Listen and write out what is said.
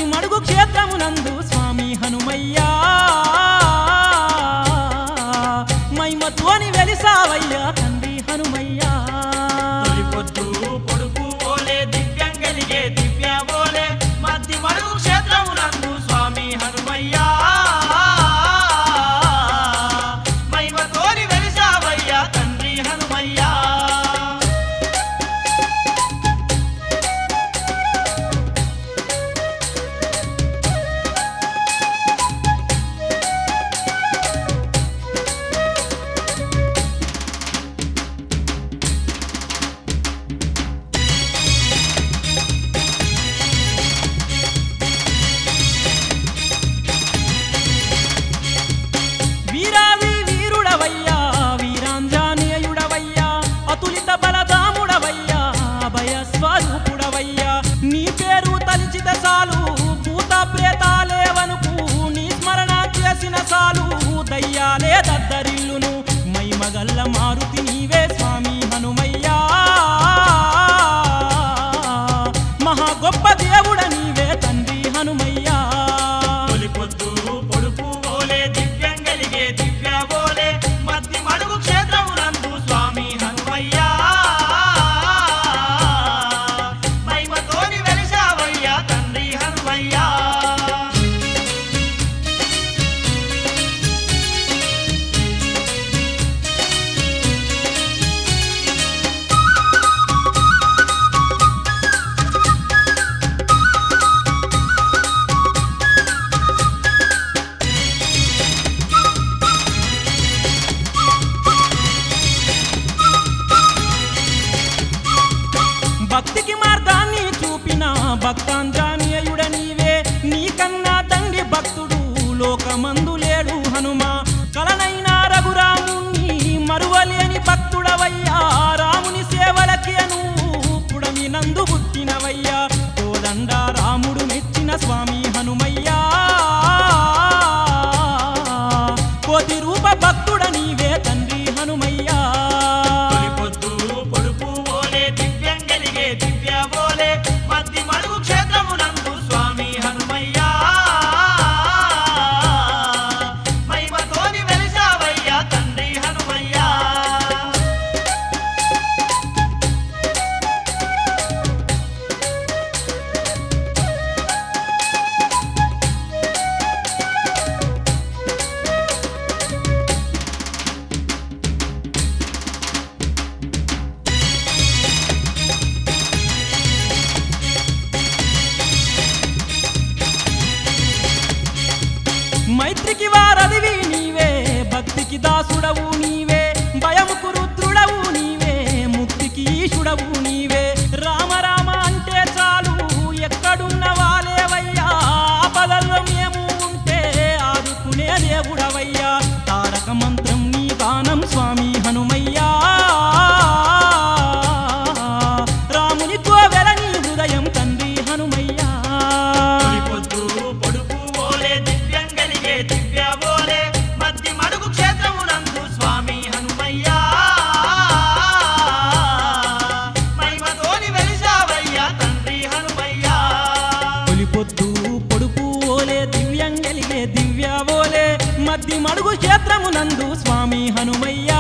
మడుగు క్షేత్రమునందు స్వామి హనుమయ్యా మహిమతోని వెలిసావయ్యా తండ్రి హనుమయ్యా తొలి పొద్దు పొడుపు ఓలే దివ్యం కలిగే దివ్య ఓలే మధ్య మడుగు క్షేత్రమునందు స్వామి హనుమయ్యా మహిమతోని వెలిసావయ్యా తండ్రి హనుమయ్యా వీరాది వీరుడవయ్యా వీరాంజనేయుడవయ్యా అతులిత బలదాముడవయ్యా అభయస్వరూపుడవయ్యా నీ పేరు తలిచిత సాలు భూత ప్రేతాలేవనుకు నీ స్మరణ చేసిన సాలు దయ్యాలే దద్దరిల్లును మైమగల్ల మారుతి నీవే స్వామి హనుమయ్యా మహా గొప్ప దేవుడ నీవే తండ్రి హనుమయ్యా తొలి పొద్దు పొడుపు ఓలే దివ్యం కలిగే దివ్య ఓలే మధ్య మడుగు క్షేత్రమునందు స్వామి హనుమయ్యా మహిమతోని వెలిసావయ్యా తండ్రి హనుమయ్యా భక్తికి మార్గాన్ని చూపిన భక్తాంజనేయుడ నీవే నీకన్నా తండ్రి భక్తుడు లోకమందు లేడు హనుమా కలనైనా రఘురాముని మరువలేని భక్తుడవయ్యా రాముని సేవలకే నువ్వు పుడమి నందు పుట్టినవయ్యా కోదండ రాముడు మెచ్చిన స్వామి హనుమయ్యా కోటి రూప భక్తుడ నీవే తండ్రి హనుమయ్యా తొలి పొద్దు పొడుపు ఓలే దివ్యం కలిగే దివ్య ఓలే మధ్య మడుగు క్షేత్రమునందు స్వామి హనుమయ్యా మహిమతోని వెలిసావయ్యా తండ్రి హనుమయ్యా మైత్రికి వారధివి నీవే భక్తికి దాసుడవు నీవే భయముకు రుద్రుడవు నీవే ముక్తికి ఈశుడవు నీవే రామ రామ అంటే చాలు ఎక్కడున్న వాలేవయ్యా ఆపదల్లో మేము ఉంటే ఆదుకునే దేవుడవయ్యా తారక మంత్రం నీ గానం స్వామి హనుమయ్యా రాముని కోవెల నీ హృదయం తండ్రి హనుమయ్యా తొలి పొద్దు పొడుపు ఓలే దివ్యం కలిగే దివ్య ఓలే మధ్య మడుగు క్షేత్రమునందు స్వామి హనుమయ్యా మహిమతోని వెలిసావయ్యా తండ్రి హనుమయ్యా తొలి పొద్దు పొడుపు ఓలే దివ్యం గలిగే దివ్య ఓలే మధ్య మడుగు క్షేత్రమునందు స్వామి హనుమయ్యా